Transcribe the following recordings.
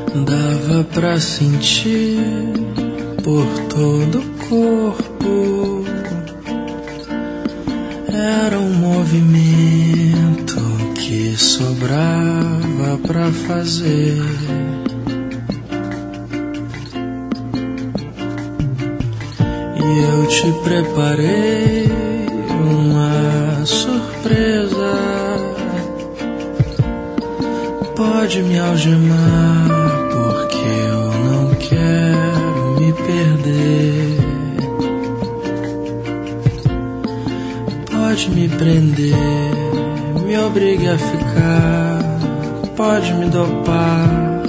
Dava pra sentir por todo o corpo. Era um movimento que sobrava pra fazer. E eu te preparei uma surpresa. Pode me algemar, porque eu não quero me perder. Pode me prender, me obrigue a ficar. Pode me dopar.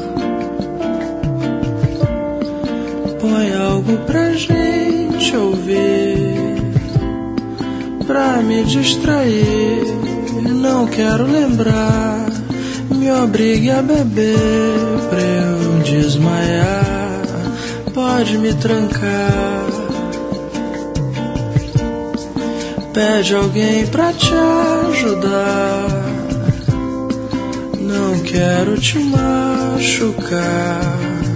Põe algo pra gente ouvir, pra me distrair. Não quero lembrar. Me obrigue a beber pra eu desmaiar. Pode me trancar. Pede alguém pra te ajudar. Não quero te machucar.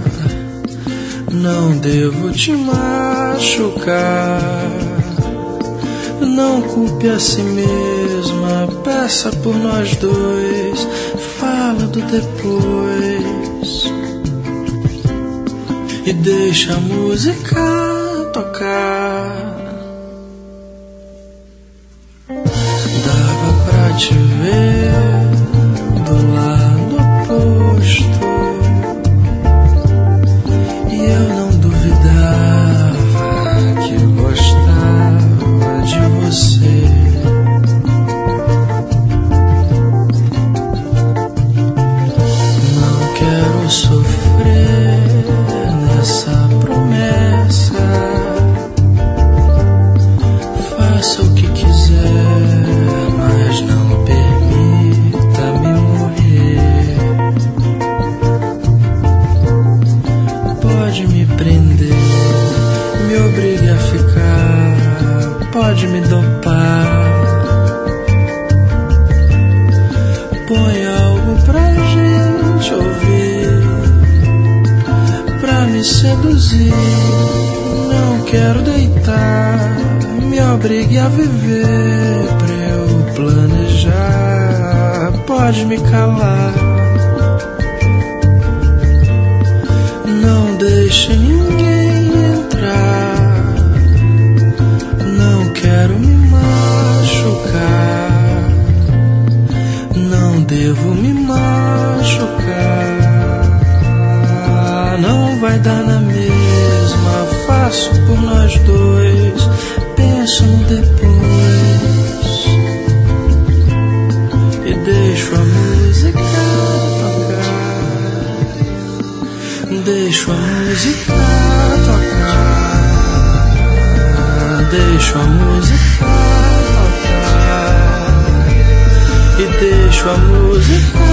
Não devo te machucar. Não culpe a si mesma. Peça por nós dois. Fala do depois. E deixa a música tocar. Dava pra te ver do lado oposto. E eu não duvidava que eu gostava de você. Sofrer nessa promessa. Faça o que quiser, mas não permita-me morrer. Pode me prender, me obrigue a ficar. Pode me dopar. Põe algo pra gente ouvir, me seduzir. Não quero deitar. Me obrigue a viver pra eu planejar. Pode me calar. Não deixe ninguém entrar. Não quero me machucar. Não devo me machucar. Não vai dar na mesma. Faço por nós dois. Penso no depois. E deixo a música tocar. Deixo a música tocar. Deixo a música tocar. E deixo a música